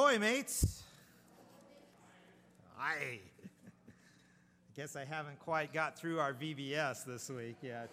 Ahoy, mates. I guess I haven't quite got through our VBS this week yet.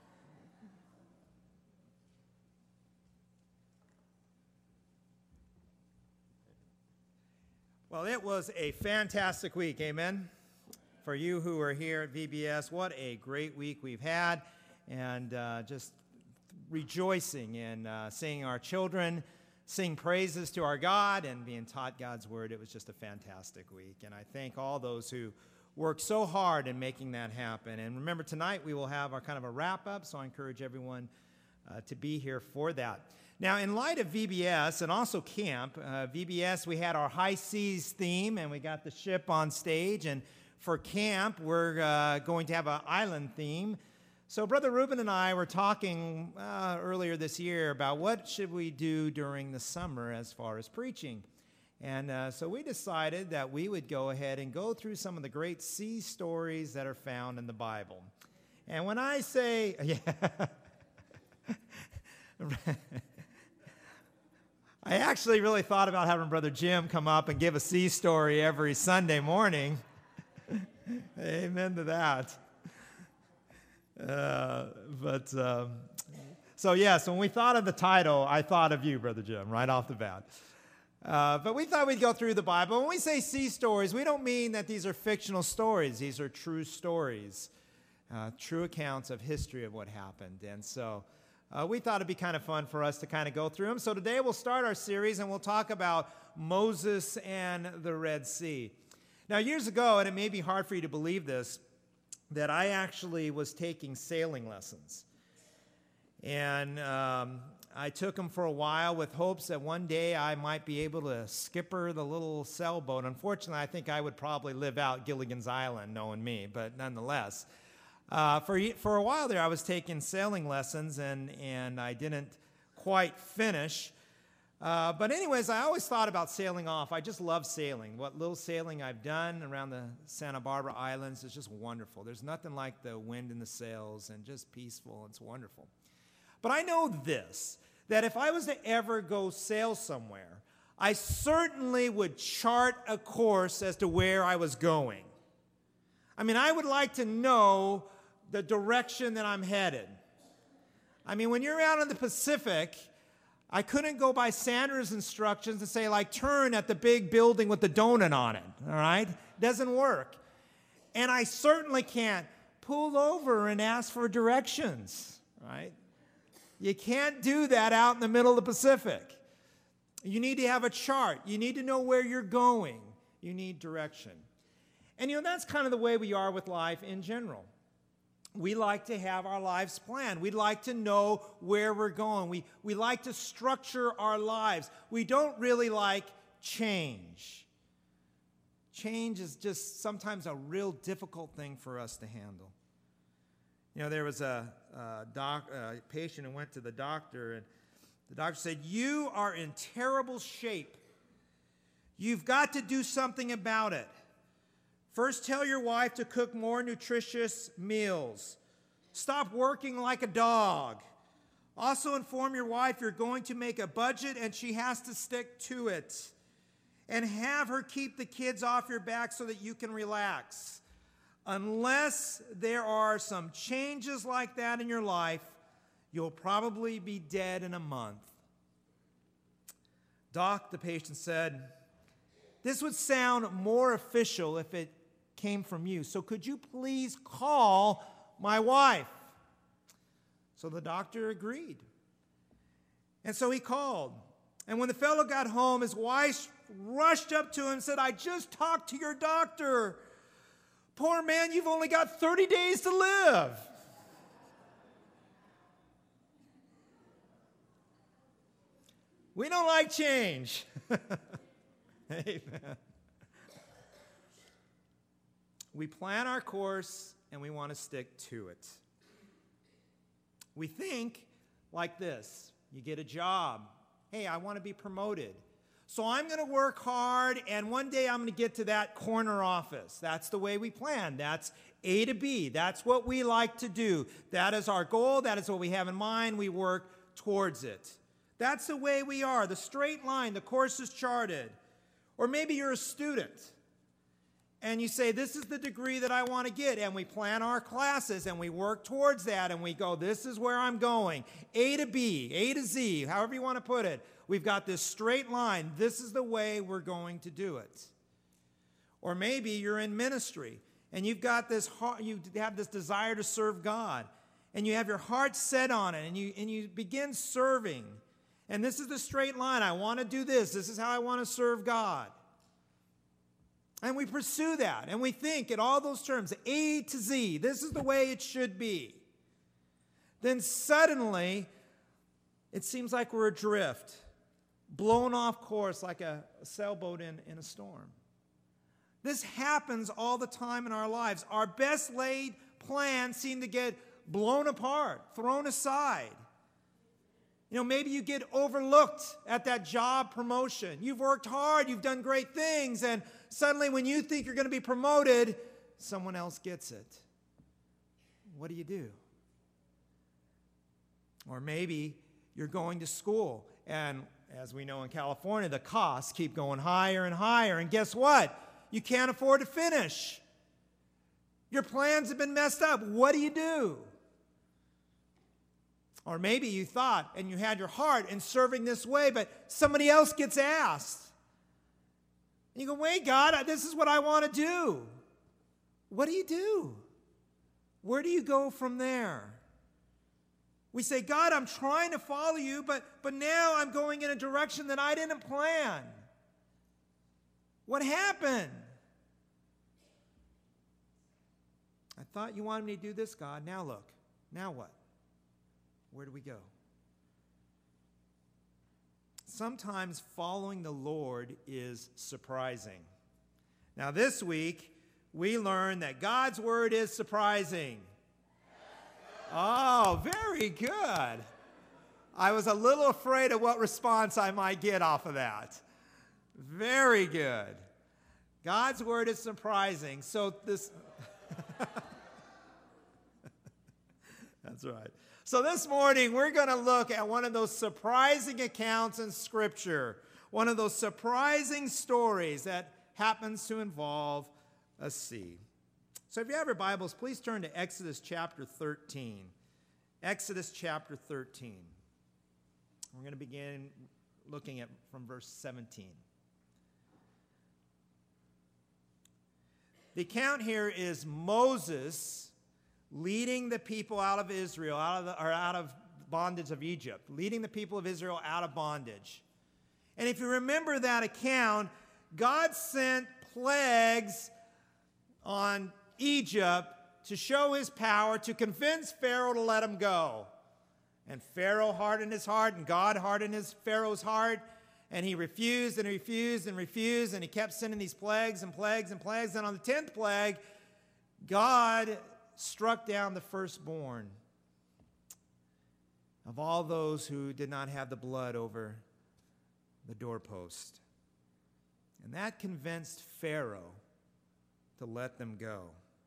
Well, it was a fantastic week, amen? For you who are here at VBS, what a great week we've had, and just rejoicing in seeing our children sing praises to our God and being taught God's Word. It was just a fantastic week, and I thank all those who worked so hard in making that happen. And remember, tonight we will have our kind of a wrap-up, so I encourage everyone to be here for that. Now, in light of VBS and also camp, VBS, we had our high seas theme, and we got the ship on stage, and for camp, we're going to have an island theme. So Brother Reuben and I were talking earlier this year about what should we do during the summer as far as preaching. And so we decided that we would go ahead and go through some of the great sea stories that are found in the Bible. And when I say, I actually really thought about having Brother Jim come up and give a sea story every Sunday morning. Amen to that. So when we thought of the title, I thought of you, Brother Jim, right off the bat. But we thought we'd go through the Bible. When we say sea stories, we don't mean that these are fictional stories. These are true stories, true accounts of history of what happened. And so we thought it'd be kind of fun for us to kind of go through them. So today we'll start our series, and we'll talk about Moses and the Red Sea. Now, years ago, and it may be hard for you to believe this, that I actually was taking sailing lessons. And I took them for a while with hopes that one day I might be able to skipper the little sailboat. Unfortunately, I think I would probably live out Gilligan's Island, knowing me, but nonetheless. For a while there, I was taking sailing lessons, and I didn't quite finish. But anyways, I always thought about sailing off. I just love sailing. What little sailing I've done around the Santa Barbara Islands is just wonderful. There's nothing like the wind in the sails and just peaceful. It's wonderful. But I know this, that if I was to ever go sail somewhere, I certainly would chart a course as to where I was going. I mean, I would like to know the direction that I'm headed. I mean, when you're out in the Pacific, I couldn't go by Sandra's instructions and say, like, turn at the big building with the donut on it, all right? Doesn't work. And I certainly can't pull over and ask for directions, right? You can't do that out in the middle of the Pacific. You need to have a chart. You need to know where you're going. You need direction. And, that's kind of the way we are with life in general. We like to have our lives planned. We'd like to know where we're going. We like to structure our lives. We don't really like change. Change is just sometimes a real difficult thing for us to handle. There was a patient who went to the doctor, and the doctor said, "You are in terrible shape. You've got to do something about it. First, tell your wife to cook more nutritious meals. Stop working like a dog. Also inform your wife you're going to make a budget and she has to stick to it. And have her keep the kids off your back so that you can relax. Unless there are some changes like that in your life, you'll probably be dead in a month." "Doc," the patient said, "this would sound more official if it came from you. So could you please call my wife?" So the doctor agreed. And so he called. And when the fellow got home, his wife rushed up to him and said, "I just talked to your doctor. Poor man, you've only got 30 days to live." We don't like change. Amen. We plan our course, and we want to stick to it. We think like this. You get a job. Hey, I want to be promoted. So I'm going to work hard, and one day I'm going to get to that corner office. That's the way we plan. That's A to B. That's what we like to do. That is our goal. That is what we have in mind. We work towards it. That's the way we are. The straight line, the course is charted. Or maybe you're a student and you say, this is the degree that I want to get, and we plan our classes and we work towards that and we go, this is where I'm going, A to B, A to Z, however you want to put it. We've got this straight line. This is the way we're going to do it. Or maybe you're in ministry and you've got this heart, you have this desire to serve God, and you have your heart set on it, and you begin serving. And this is the straight line. I want to do this. This is how I want to serve God. And we pursue that, and we think in all those terms, A to Z, this is the way it should be. Then suddenly, it seems like we're adrift, blown off course like a sailboat in a storm. This happens all the time in our lives. Our best laid plans seem to get blown apart, thrown aside. You know, maybe you get overlooked at that job promotion. You've worked hard, you've done great things, and suddenly when you think you're going to be promoted, someone else gets it. What do? Or maybe you're going to school, and as we know in California, the costs keep going higher and higher, and guess what? You can't afford to finish. Your plans have been messed up. What do? Or maybe you thought and you had your heart in serving this way, but somebody else gets asked. And you go, wait, God, this is what I want to do. What do? Where do you go from there? We say, God, I'm trying to follow you, but now I'm going in a direction that I didn't plan. What happened? I thought you wanted me to do this, God. Now look. Now what? Where do we go? Sometimes following the Lord is surprising. Now this week, we learned that God's word is surprising. Oh, very good. I was a little afraid of what response I might get off of that. Very good. God's word is surprising. So this... That's right. So this morning, we're going to look at one of those surprising accounts in Scripture, one of those surprising stories that happens to involve a sea. So if you have your Bibles, please turn to Exodus chapter 13. Exodus chapter 13. We're going to begin looking at from verse 17. The account here is Moses leading the people out of Israel, out of bondage of Egypt, leading the people of Israel out of bondage. And if you remember that account, God sent plagues on Egypt to show his power, to convince Pharaoh to let him go. And Pharaoh hardened his heart, and God hardened Pharaoh's heart, and he refused and refused and refused, and he kept sending these plagues and plagues and plagues. And on the 10th plague, God struck down the firstborn of all those who did not have the blood over the doorpost. And that convinced Pharaoh to let them go.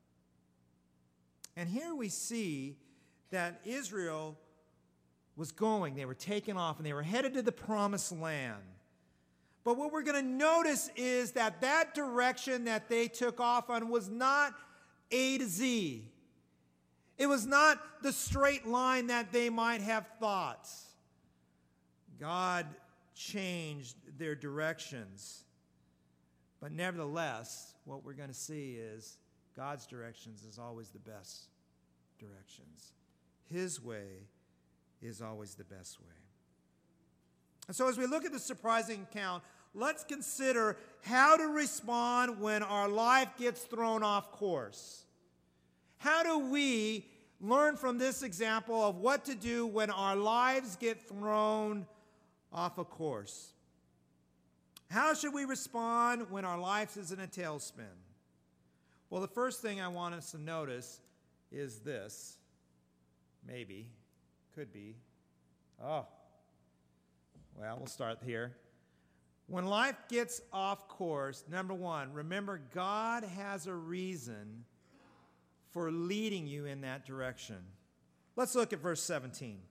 And here we see that Israel was going. They were taken off, and they were headed to the promised land. But what we're going to notice is that that direction that they took off on was not A to Z. It was not the straight line that they might have thought. God changed their directions. But nevertheless, what we're going to see is God's directions is always the best directions. His way is always the best way. And so as we look at the surprising account, let's consider how to respond when our life gets thrown off course. How do we learn from this example of what to do when our lives get thrown off a course? How should we respond when our life is in a tailspin? Well, the first thing I want us to notice is this. Maybe. Could be. Well, we'll start here. When life gets off course, number one, remember God has a reason for leading you in that direction. Let's look at verse 17.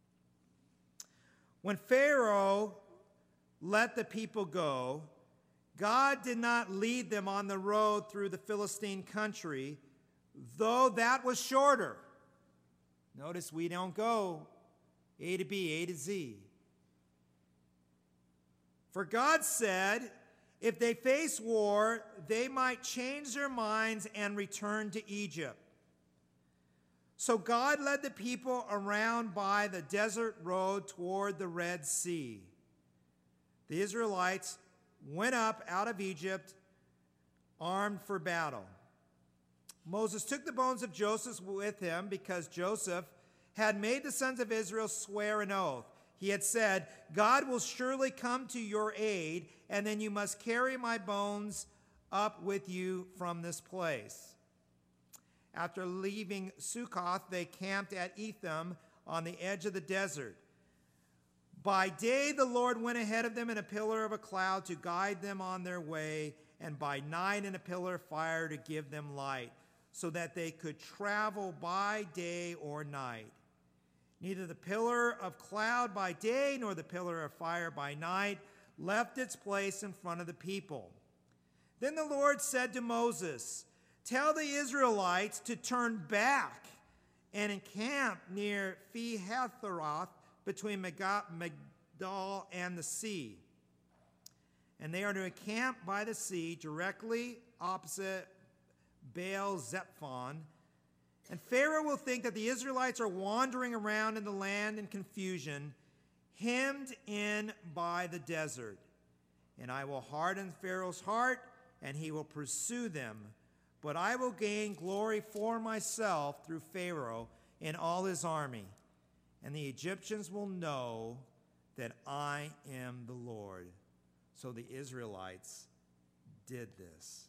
When Pharaoh let the people go, God did not lead them on the road through the Philistine country, though that was shorter. Notice we don't go A to B, A to Z. For God said, if they face war, they might change their minds and return to Egypt. So God led the people around by the desert road toward the Red Sea. The Israelites went up out of Egypt, armed for battle. Moses took the bones of Joseph with him because Joseph had made the sons of Israel swear an oath. He had said, God will surely come to your aid, and then you must carry my bones up with you from this place. After leaving Succoth, they camped at Etham on the edge of the desert. By day, the Lord went ahead of them in a pillar of a cloud to guide them on their way, and by night in a pillar of fire to give them light, so that they could travel by day or night. Neither the pillar of cloud by day nor the pillar of fire by night left its place in front of the people. Then the Lord said to Moses, tell the Israelites to turn back and encamp near Pi-hahiroth between Migdol and the sea. And they are to encamp by the sea directly opposite Baal-zephon. And Pharaoh will think that the Israelites are wandering around in the land in confusion, hemmed in by the desert. And I will harden Pharaoh's heart, and he will pursue them. But I will gain glory for myself through Pharaoh and all his army. And the Egyptians will know that I am the Lord. So the Israelites did this.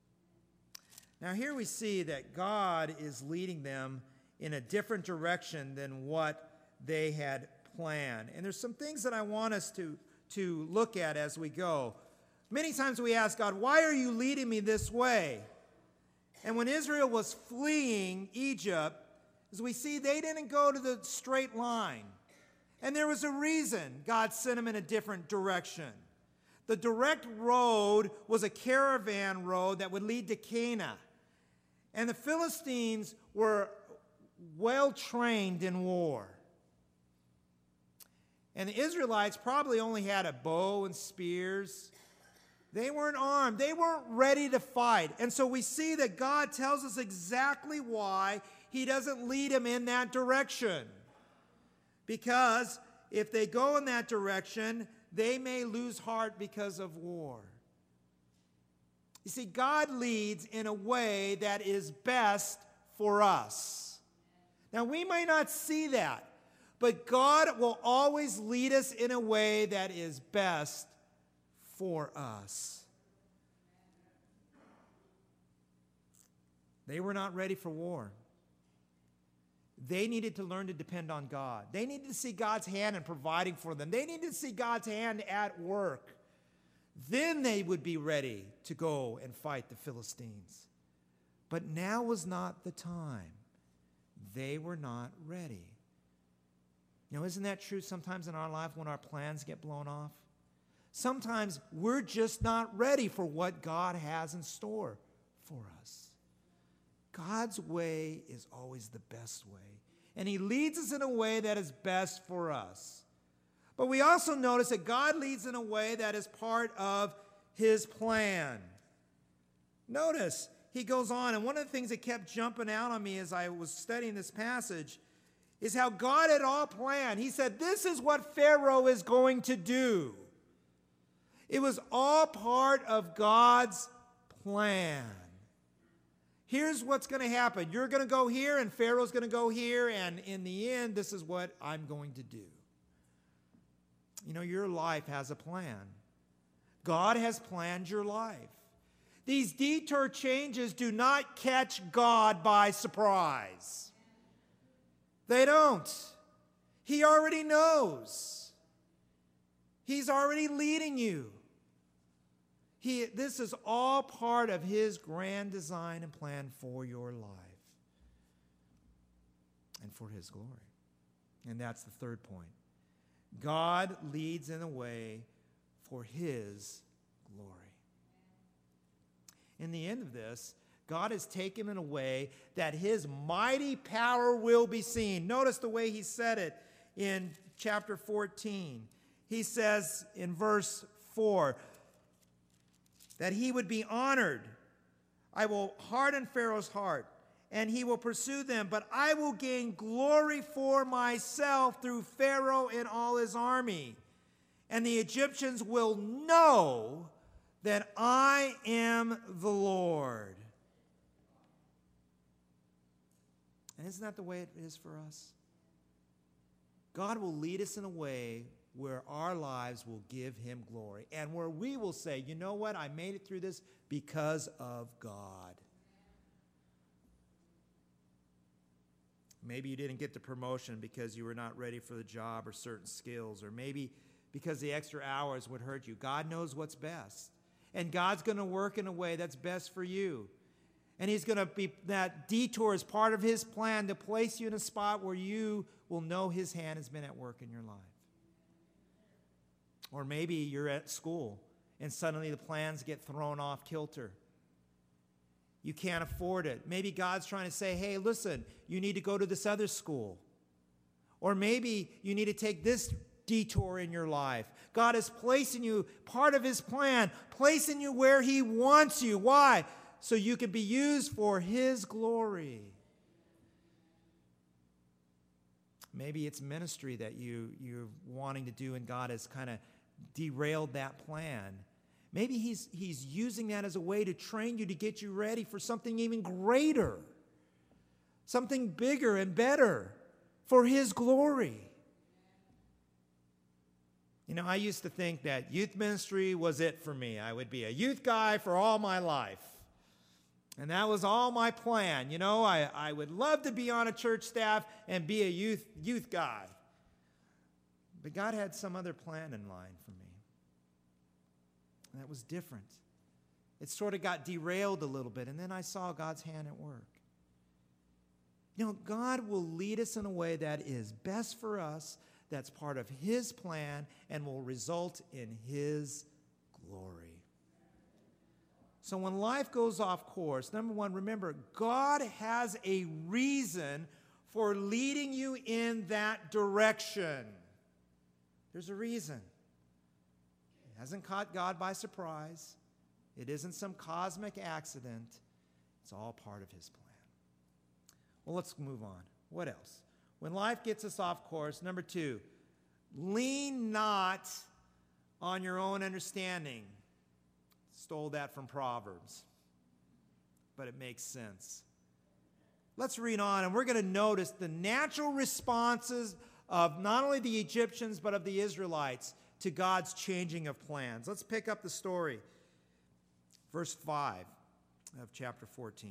Now here we see that God is leading them in a different direction than what they had planned. And there's some things that I want us to look at as we go. Many times we ask God, why are you leading me this way? And when Israel was fleeing Egypt, as we see, they didn't go to the straight line. And there was a reason God sent them in a different direction. The direct road was a caravan road that would lead to Canaan. And the Philistines were well trained in war. And the Israelites probably only had a bow and spears. They weren't armed. They weren't ready to fight. And so we see that God tells us exactly why he doesn't lead them in that direction. Because if they go in that direction, they may lose heart because of war. You see, God leads in a way that is best for us. Now, we may not see that, but God will always lead us in a way that is best for us. They were not ready for war. They needed to learn to depend on God. They needed to see God's hand in providing for them. They needed to see God's hand at work. Then they would be ready to go and fight the Philistines. But now was not the time. They were not ready. You know, isn't that true sometimes in our life when our plans get blown off? Sometimes we're just not ready for what God has in store for us. God's way is always the best way. And he leads us in a way that is best for us. But we also notice that God leads in a way that is part of his plan. Notice, he goes on, and one of the things that kept jumping out on me as I was studying this passage is how God had all planned. He said, this is what Pharaoh is going to do. It was all part of God's plan. Here's what's going to happen. You're going to go here, and Pharaoh's going to go here, and in the end, this is what I'm going to do. You know, your life has a plan. God has planned your life. These detour changes do not catch God by surprise. They don't. He already knows. He's already leading you. This is all part of his grand design and plan for your life and for his glory. And that's the third point. God leads in a way for his glory. In the end of this, God has taken him in a way that his mighty power will be seen. Notice the way he said it in chapter 14. He says in verse 4 that he would be honored. I will harden Pharaoh's heart, and he will pursue them, but I will gain glory for myself through Pharaoh and all his army. And the Egyptians will know that I am the Lord. And isn't that the way it is for us? God will lead us in a way where our lives will give him glory, and where we will say, you know what, I made it through this because of God. Maybe you didn't get the promotion because you were not ready for the job or certain skills, or maybe because the extra hours would hurt you. God knows what's best, and God's going to work in a way that's best for you. And he's going to be, that detour is part of his plan to place you in a spot where you will know his hand has been at work in your life. Or maybe you're at school and suddenly the plans get thrown off kilter. You can't afford it. Maybe God's trying to say, hey, listen, you need to go to this other school. Or maybe you need to take this detour in your life. God is placing you, part of his plan, placing you where he wants you. Why? So you can be used for his glory. Maybe it's ministry that you're wanting to do, and God has kind of derailed that plan. Maybe he's using that as a way to train you, to get you ready for something even greater, something bigger and better for his glory. You know, I used to think that youth ministry was it for me. I would be a youth guy for all my life. And that was all my plan. You know, I would love to be on a church staff and be a youth guy. But God had some other plan in line for me. And that was different. It sort of got derailed a little bit, and then I saw God's hand at work. You know, God will lead us in a way that is best for us, that's part of his plan, and will result in his glory. So when life goes off course, number one, remember, God has a reason for leading you in that direction. There's a reason. It hasn't caught God by surprise. It isn't some cosmic accident. It's all part of his plan. Well, let's move on. What else? When life gets us off course, number two, lean not on your own understanding. Stole that from Proverbs, but it makes sense. Let's read on, and we're going to notice the natural responses of not only the Egyptians, but of the Israelites to God's changing of plans. Let's pick up the story. Verse 5 of chapter 14.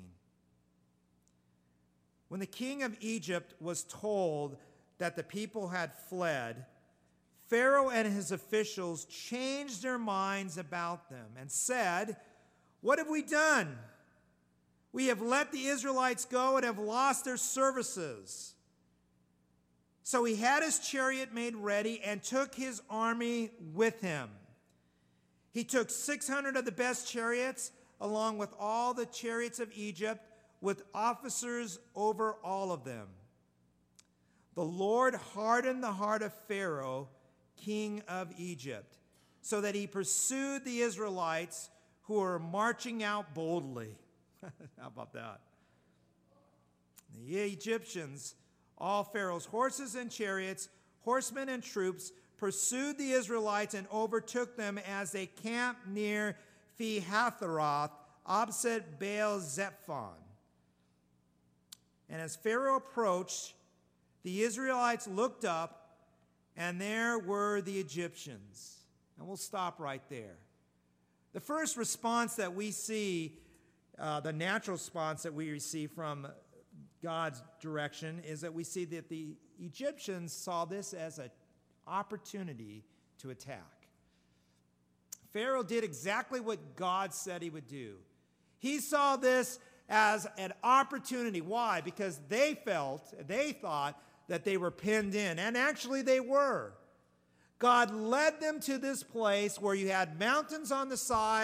When the king of Egypt was told that the people had fled, Pharaoh and his officials changed their minds about them and said, "What have we done? We have let the Israelites go and have lost their services." So he had his chariot made ready and took his army with him. He took 600 of the best chariots, along with all the chariots of Egypt, with officers over all of them. The Lord hardened the heart of Pharaoh, king of Egypt, so that he pursued the Israelites who were marching out boldly. How about that? The Egyptians, all Pharaoh's horses and chariots, horsemen and troops, pursued the Israelites and overtook them as they camped near Pi-hahiroth, opposite Baal-zephon. And as Pharaoh approached, the Israelites looked up, and there were the Egyptians. And we'll stop right there. The first response that we see, the natural response that we receive from God's direction, is that we see that the Egyptians saw this as an opportunity to attack. Pharaoh did exactly what God said he would do. He saw this as an opportunity. Why? Because they thought that they were pinned in, and actually they were. God led them to this place where you had mountains on the side,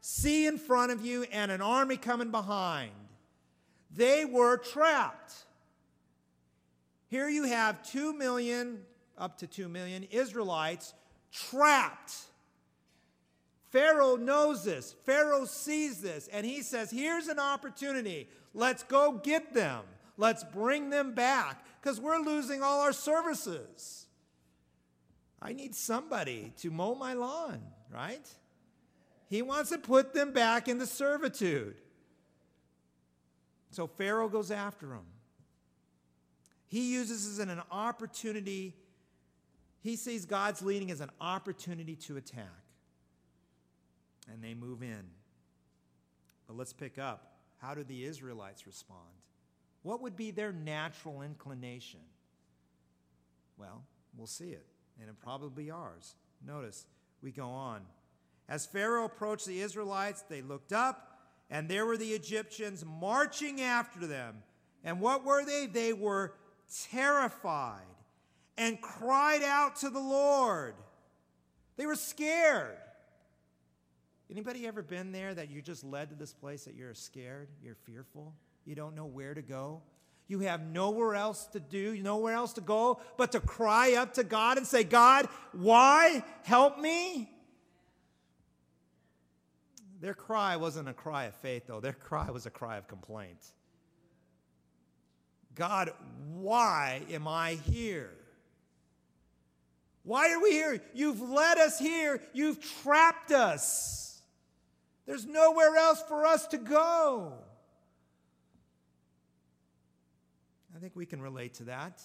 sea in front of you and an army coming behind. They were trapped. Here you have 2 million, up to 2 million Israelites trapped. Pharaoh knows this. Pharaoh sees this, and he says, here's an opportunity. Let's go get them. Let's bring them back, because we're losing all our services. I need somebody to mow my lawn, right? He wants to put them back into servitude. So Pharaoh goes after them. He uses this as an opportunity. He sees God's leading as an opportunity to attack. And they move in. But let's pick up. How do the Israelites respond? What would be their natural inclination? Well, we'll see it. And it probably be ours. Notice, we go on. As Pharaoh approached the Israelites, they looked up, and there were the Egyptians marching after them. And what were they? They were terrified and cried out to the Lord. They were scared. Anybody ever been there that you just led to this place that you're scared, you're fearful, you don't know where to go? You have nowhere else to do, nowhere else to go but to cry up to God and say, God, why? Help me? Their cry wasn't a cry of faith, though. Their cry was a cry of complaint. God, why am I here? Why are we here? You've led us here. You've trapped us. There's nowhere else for us to go. I think we can relate to that.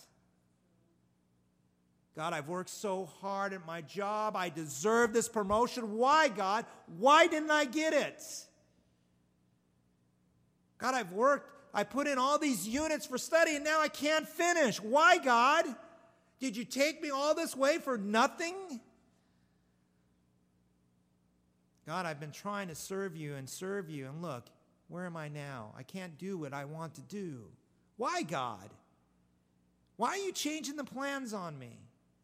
God, I've worked so hard at my job. I deserve this promotion. Why, God? Why didn't I get it? God, I've worked. I put in all these units for study, and now I can't finish. Why, God? Did you take me all this way for nothing? God, I've been trying to serve you, and look, where am I now? I can't do what I want to do. Why, God? Why are you changing the plans on me?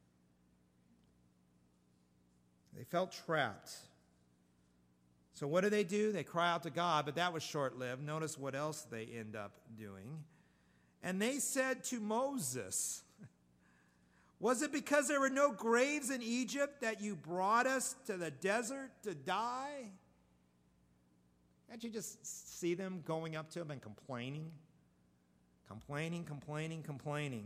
They felt trapped. So what do? They cry out to God, but that was short-lived. Notice what else they end up doing. And they said to Moses, was it because there were no graves in Egypt that you brought us to the desert to die? Can't you just see them going up to him and complaining? Complaining.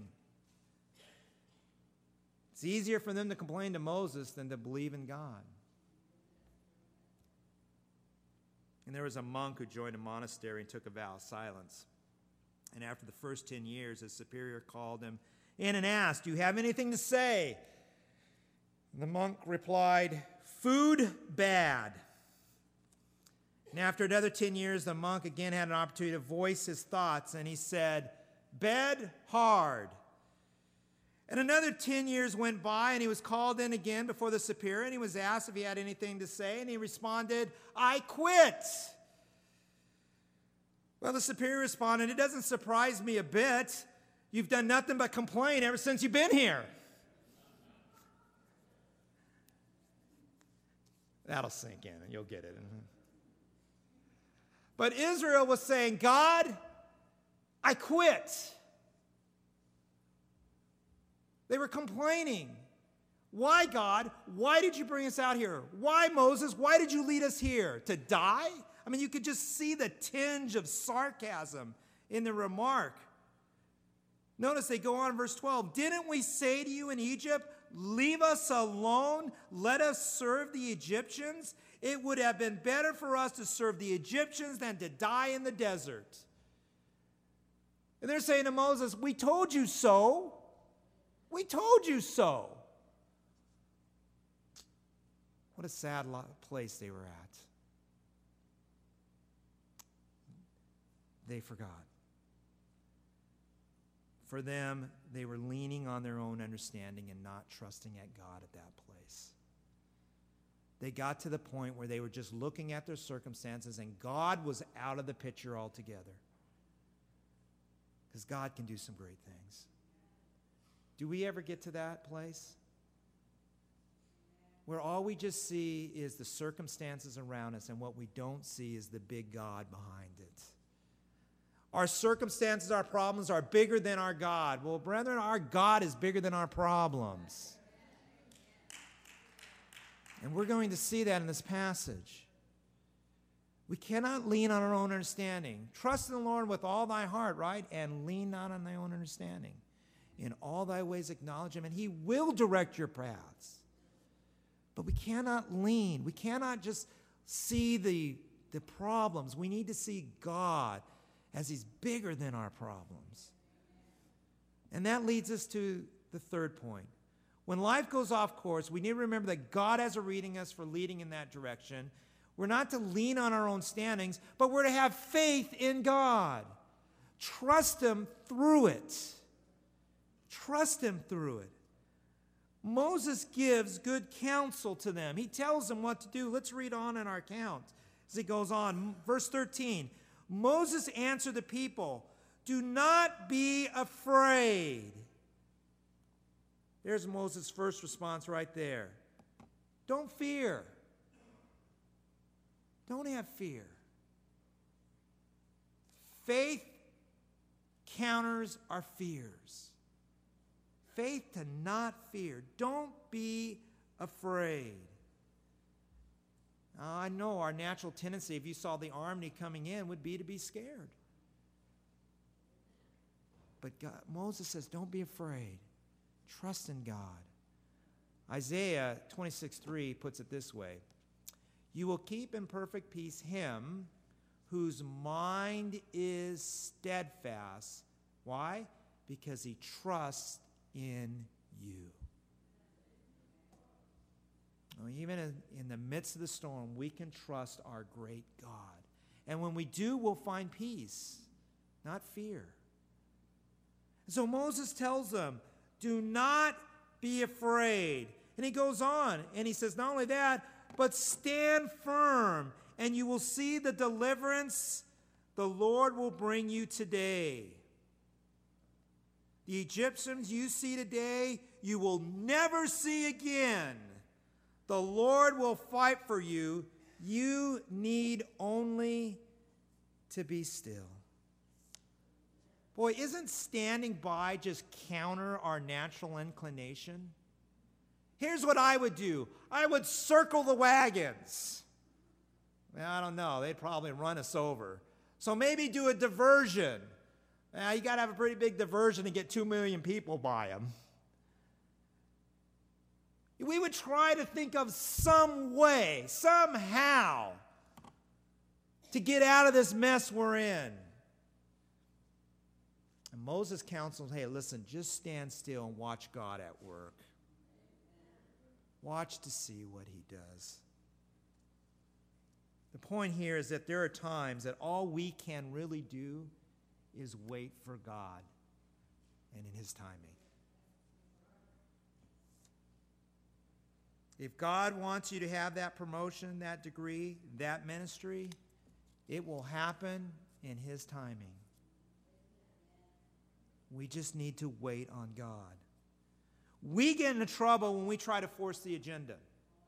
It's easier for them to complain to Moses than to believe in God. And there was a monk who joined a monastery and took a vow of silence. And after the first 10 years, his superior called him in and asked, do you have anything to say? And the monk replied, food bad. And after another 10 years, the monk again had an opportunity to voice his thoughts, and he said, bed hard. And another 10 years went by, and he was called in again before the superior, and he was asked if he had anything to say, and he responded, I quit. Well, the superior responded, it doesn't surprise me a bit. You've done nothing but complain ever since you've been here. That'll sink in, and you'll get it. But Israel was saying, God, I quit. They were complaining. Why, God? Why did you bring us out here? Why, Moses? Why did you lead us here? To die? I mean, you could just see the tinge of sarcasm in the remark. Notice they go on in verse 12. Didn't we say to you in Egypt, leave us alone, let us serve the Egyptians? It would have been better for us to serve the Egyptians than to die in the desert. And they're saying to Moses, we told you so. We told you so. What a sad place they were at. They forgot. For them, they were leaning on their own understanding and not trusting at God at that place. They got to the point where they were just looking at their circumstances, and God was out of the picture altogether. Because God can do some great things. Do we ever get to that place? where all we just see is the circumstances around us, and what we don't see is the big God behind it. Our circumstances, our problems are bigger than our God. Well, brethren, our God is bigger than our problems. And we're going to see that in this passage. We cannot lean on our own understanding. Trust in the Lord with all thy heart, right? And lean not on thy own understanding. In all thy ways acknowledge him, and he will direct your paths. But we cannot lean. We cannot just see the problems. We need to see God as he's bigger than our problems. And that leads us to the third point. When life goes off course, we need to remember that God has a leading us for leading in that direction. We're not to lean on our own standings, but we're to have faith in God. Trust him through it. Trust him through it. Moses gives good counsel to them. He tells them what to do. Let's read on in our account as it goes on. Verse 13. Moses answered the people, do not be afraid. There's Moses' first response right there. Don't fear. Don't have fear. Faith counters our fears. Faith to not fear. Don't be afraid. I know our natural tendency, if you saw the army coming in, would be to be scared. But Moses says, don't be afraid. Trust in God. Isaiah 26:3 puts it this way. You will keep in perfect peace him whose mind is steadfast. Why? Because he trusts in you. Even in the midst of the storm, we can trust our great God. And when we do, we'll find peace, not fear. So Moses tells them, do not be afraid. And he goes on, and he says, not only that, but stand firm, and you will see the deliverance the Lord will bring you today. The Egyptians you see today, you will never see again. The Lord will fight for you. You need only to be still. Boy, isn't standing by just counter our natural inclination? Here's what I would do. I would circle the wagons. Well, I don't know. They'd probably run us over. So maybe do a diversion. You got to have a pretty big diversion to get 2 million people by them. We would try to think of some way, somehow, to get out of this mess we're in. And Moses counsels, hey, listen, just stand still and watch God at work. Watch to see what he does. The point here is that there are times that all we can really do is wait for God and in his timing. If God wants you to have that promotion, that degree, that ministry, it will happen in his timing. We just need to wait on God. We get into trouble when we try to force the agenda.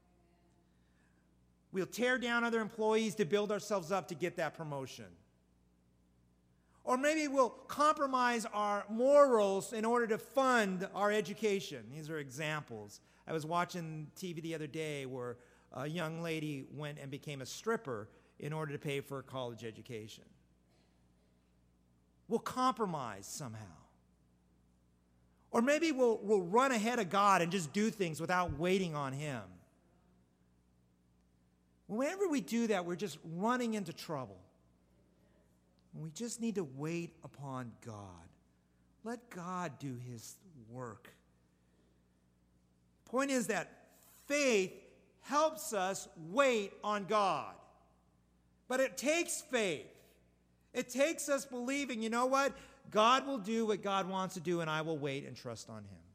We'll tear down other employees to build ourselves up to get that promotion. Or maybe we'll compromise our morals in order to fund our education. These are examples. I was watching TV the other day where a young lady went and became a stripper in order to pay for her college education. We'll compromise somehow. Or maybe we'll run ahead of God and just do things without waiting on him. Whenever we do that, we're just running into trouble. And we just need to wait upon God. Let God do his work. The point is that faith helps us wait on God. But it takes faith. It takes us believing, you know what? God will do what God wants to do, and I will wait and trust on him.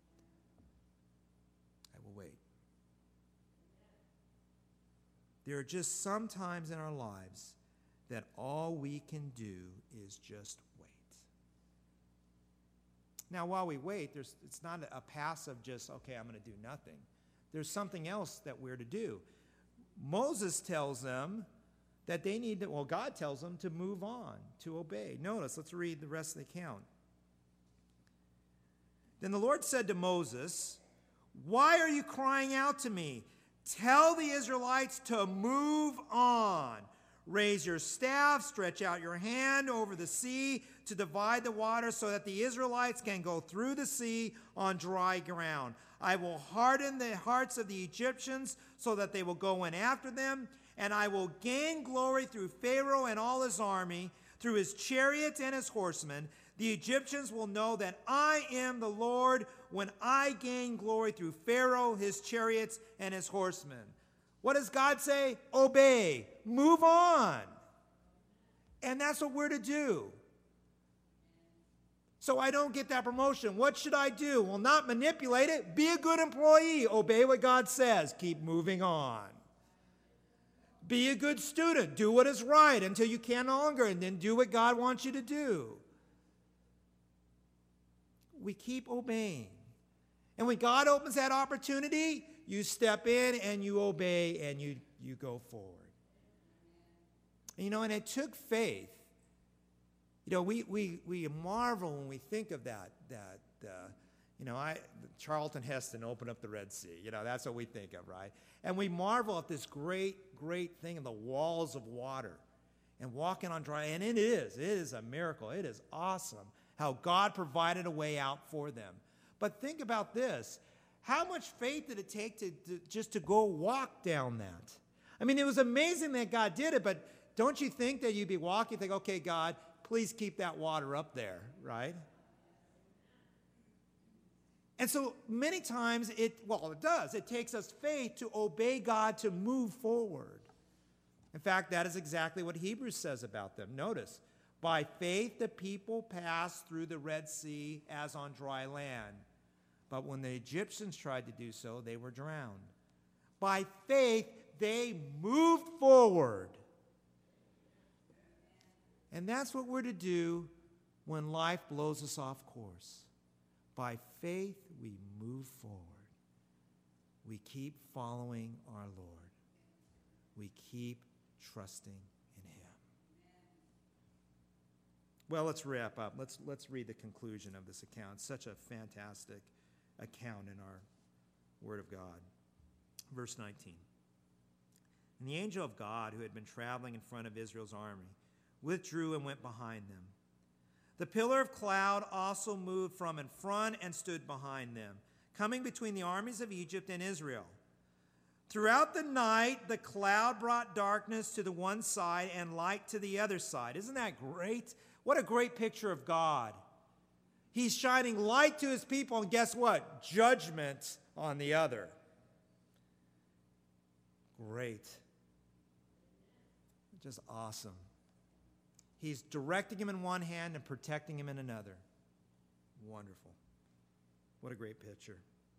I will wait. There are just some times in our lives that all we can do is just wait. Now, while we wait, it's not a passive just, okay, I'm going to do nothing. There's something else that we're to do. Moses tells them that they need to, God tells them to move on, to obey. Notice, let's read the rest of the account. Then the Lord said to Moses, "Why are you crying out to me? Tell the Israelites to move on. Raise your staff, stretch out your hand over the sea to divide the water so that the Israelites can go through the sea on dry ground. I will harden the hearts of the Egyptians so that they will go in after them, and I will gain glory through Pharaoh and all his army, through his chariots and his horsemen. The Egyptians will know that I am the Lord when I gain glory through Pharaoh, his chariots, and his horsemen." What does God say? Obey. Move on. And that's what we're to do. So I don't get that promotion. What should I do? Well, not manipulate it. Be a good employee. Obey what God says. Keep moving on. Be a good student. Do what is right until you can no longer, and then do what God wants you to do. We keep obeying. And when God opens that opportunity, you step in and you obey and you go forward. And, and it took faith. We marvel when we think of that. Charlton Heston opened up the Red Sea. That's what we think of, right? And we marvel at this great, great thing of the walls of water and walking on dry. And it is a miracle. It is awesome how God provided a way out for them. But think about this. How much faith did it take just to go walk down that? I mean, it was amazing that God did it, but don't you think that you'd be walking, think, okay, God, please keep that water up there, right? And so many times it does. It takes us faith to obey God to move forward. In fact, that is exactly what Hebrews says about them. Notice, by faith the people passed through the Red Sea as on dry land. But when the Egyptians tried to do so, they were drowned. By faith, they moved forward. And that's what we're to do when life blows us off course. By faith, we move forward. We keep following our Lord. We keep trusting in Him. Well, let's wrap up. Let's read the conclusion of this account. It's such a fantastic account in our Word of God. Verse 19. And the angel of God, who had been traveling in front of Israel's army, withdrew and went behind them. The pillar of cloud also moved from in front and stood behind them, coming between the armies of Egypt and Israel. Throughout the night, the cloud brought darkness to the one side and light to the other side. Isn't that great? What a great picture of God. He's shining light to his people, and guess what? Judgment on the other. Great. Just awesome. He's directing him in one hand and protecting him in another. Wonderful. What a great picture.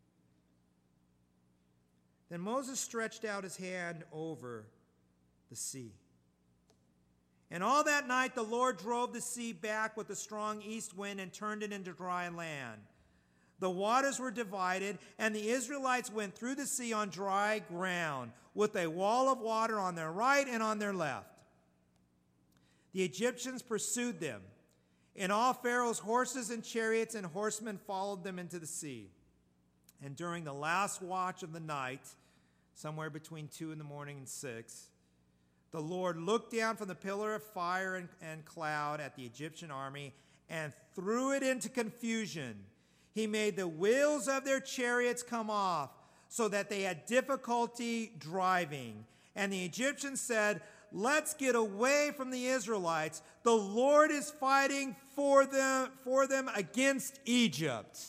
Then Moses stretched out his hand over the sea. And all that night the Lord drove the sea back with a strong east wind and turned it into dry land. The waters were divided, and the Israelites went through the sea on dry ground, with a wall of water on their right and on their left. The Egyptians pursued them, and all Pharaoh's horses and chariots and horsemen followed them into the sea. And during the last watch of the night, somewhere between 2 in the morning and 6, the Lord looked down from the pillar of fire and cloud at the Egyptian army and threw it into confusion. He made the wheels of their chariots come off so that they had difficulty driving. And the Egyptians said, "Let's get away from the Israelites. The Lord is fighting for them against Egypt."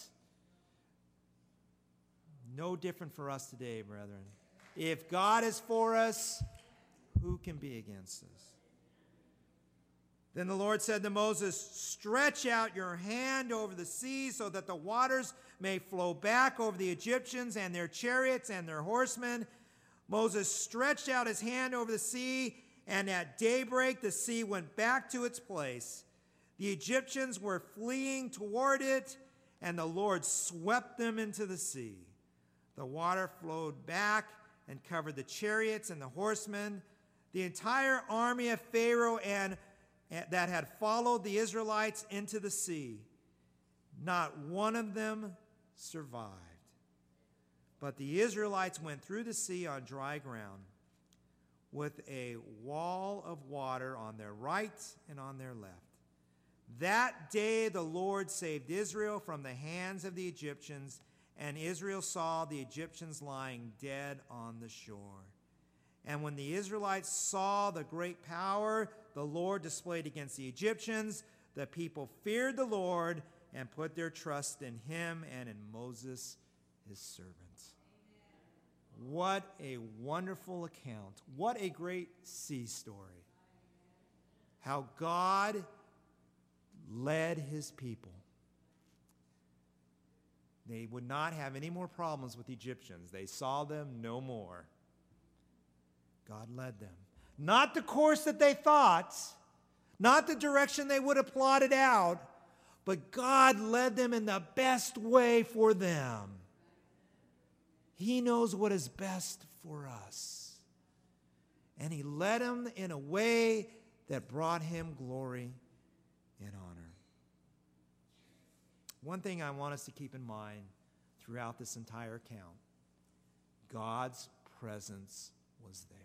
No different for us today, brethren. If God is for us, who can be against us? Then the Lord said to Moses, "Stretch out your hand over the sea so that the waters may flow back over the Egyptians and their chariots and their horsemen." Moses stretched out his hand over the sea, and at daybreak the sea went back to its place. The Egyptians were fleeing toward it, and the Lord swept them into the sea. The water flowed back and covered the chariots and the horsemen. The entire army of Pharaoh and that had followed the Israelites into the sea. Not one of them survived. But the Israelites went through the sea on dry ground, with a wall of water on their right and on their left. That day the Lord saved Israel from the hands of the Egyptians, and Israel saw the Egyptians lying dead on the shore. And when the Israelites saw the great power the Lord displayed against the Egyptians, the people feared the Lord and put their trust in him and in Moses, his servant. What a wonderful account. What a great sea story. How God led his people. They would not have any more problems with Egyptians. They saw them no more. God led them. Not the course that they thought, not the direction they would have plotted out, but God led them in the best way for them. He knows what is best for us. And he led them in a way that brought him glory and honor. One thing I want us to keep in mind throughout this entire account, God's presence was there.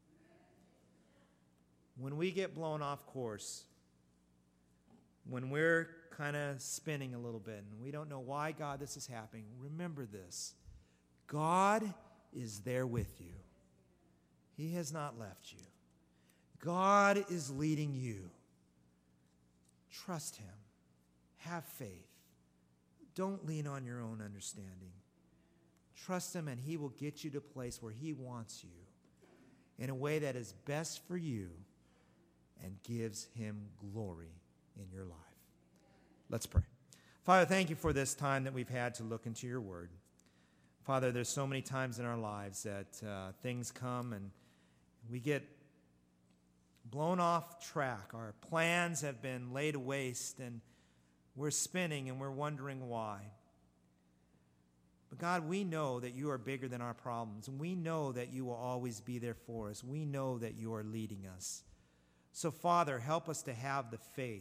When we get blown off course, when we're kind of spinning a little bit and we don't know why, God, this is happening, remember this. God is there with you. He has not left you. God is leading you. Trust him. Have faith. Don't lean on your own understanding. Trust him, and he will get you to a place where he wants you in a way that is best for you and gives him glory in your life. Let's pray. Father, thank you for this time that we've had to look into your word. Father, there's so many times in our lives that things come and we get blown off track. Our plans have been laid waste and we're spinning and we're wondering why. But God, we know that you are bigger than our problems, and we know that you will always be there for us. We know that you are leading us. So, Father, help us to have the faith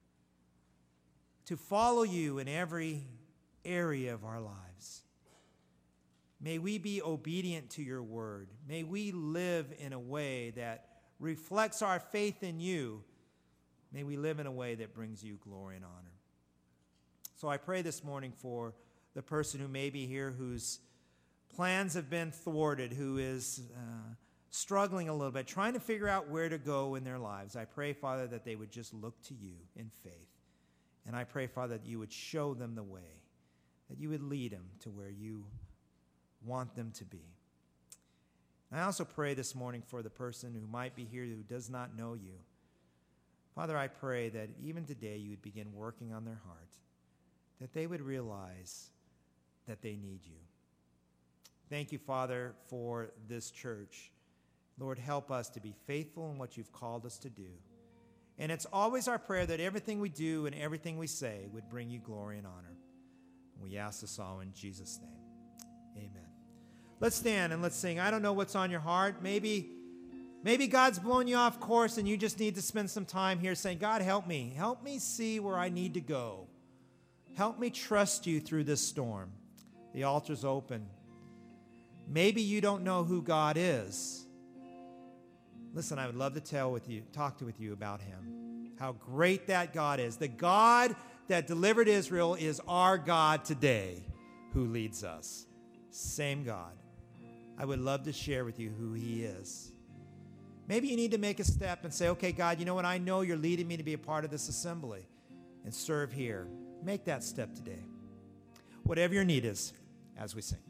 to follow you in every area of our lives. May we be obedient to your word. May we live in a way that reflects our faith in you. May we live in a way that brings you glory and honor. So I pray this morning for the person who may be here whose plans have been thwarted, who is struggling a little bit, trying to figure out where to go in their lives. I pray, Father, that they would just look to you in faith. And I pray, Father, that you would show them the way, that you would lead them to where you want them to be. I also pray this morning for the person who might be here who does not know you. Father, I pray that even today you would begin working on their heart, that they would realize that they need you. Thank you, Father, for this church. Lord, help us to be faithful in what you've called us to do. And it's always our prayer that everything we do and everything we say would bring you glory and honor. We ask this all in Jesus' name. Amen. Let's stand and let's sing. I don't know what's on your heart. Maybe God's blown you off course and you just need to spend some time here saying, God, help me. Help me see where I need to go. Help me trust you through this storm. The altar's open. Maybe you don't know who God is. Listen, I would love to talk with you about him. How great that God is. The God that delivered Israel is our God today who leads us. Same God. I would love to share with you who he is. Maybe you need to make a step and say, okay, God, you know what? I know you're leading me to be a part of this assembly and serve here. Make that step today. Whatever your need is, as we sing.